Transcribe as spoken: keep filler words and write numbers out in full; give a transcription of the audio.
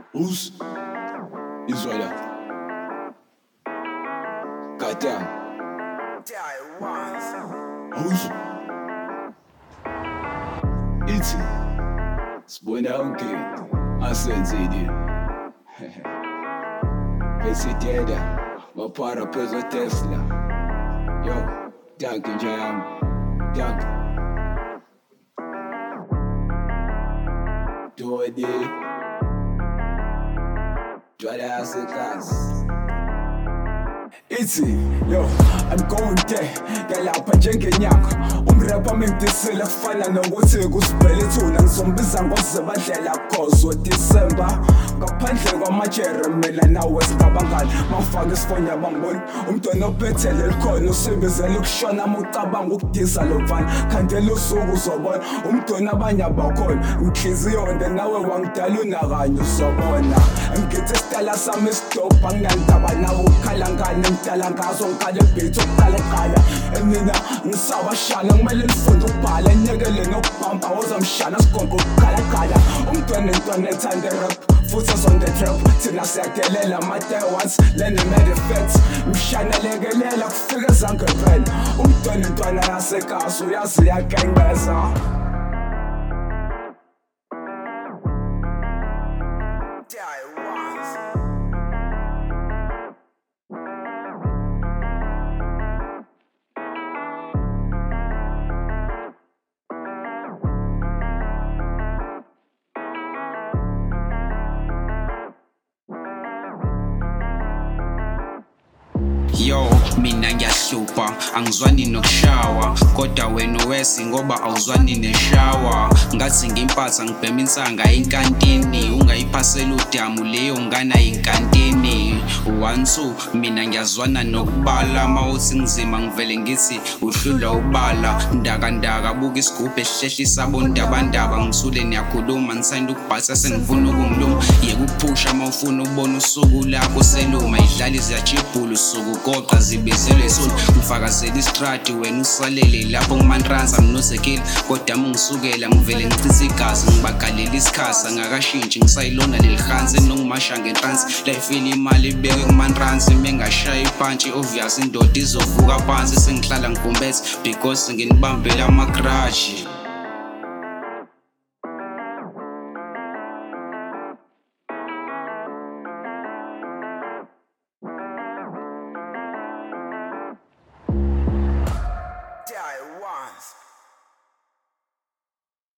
Who's Israel? Goddamn. Who's Iti Sibona yonke asenzile bese deda wapara phezu Tesla. Yo, danke nje yami. Danke. Dodi Dwala yasekhasi. Ithi, yo, I'm going there, ngalapha njengenyanga. Umrapha mengidisile kufana nokuthi kusibhele ithuna. Ngizombiza ngoze badlela cause December. Ngaphandle kwamajere mina nawe singabangani. Mangifaka isifonyo bangiboni umntwana ophethele likhona usebenzela ukushona mucabanga ukudisa lo mfana. Khandela usuku uzobona umntwana abanye abakhona. Inhliziyo nde nawe wangidala unakanye uzobona. Ngithi isitala sami isidobha nginandaba nawe ukhala ngani. Ngidala ngazo ngikale beat ukuqala eqala. Mina ngisabashana kumele nifunde ukubhala. Enyekele nokubhamba ozamshana sigonke ukuqala qala. Umntwana intwana ethanda rap futhi on the trap. Thina siyadelela my once learn the mad effects. Mshanelekelela kufika zange phela. Umntwana intwana yasekhasi uyazi yakengeza. Yo, mina ngiyahlupha angizwani nokushawa kodwa wena wesi ngoba awuzwani neshawa. Ngathi ngimpatha ngibhema insanga enkantini ungayiphasela udamu leyo ngana inkantini. one two mina ngiyazwana nokubala mawuthi ngizima ngivele ngithi uhlula ubala. Ndaka ndaka buka isigubhu esihlehlisa bondabandaba ngisule niyakhuluma ngisanda ukubhatha sengifuna ukungiluma. Yeka ukuphusha mawufuna ubona usuku lakho seluma. Idlala iziyajibhula usuku goqa zibezelwe isona. Ngifakazela istrati wena usalele lapho ngimandranza mnozekile kodwa mungisukela ngivele ngichitha igazi ngibagalela isikhasa ngakashintshi ngisayilona lelihansi nongimasha ngentrance life imali ibeke kumandransi mengashaya iphantshi obvious indoda izovuka phansi sengihlala ngibumbethe because nginibambela amakrashi.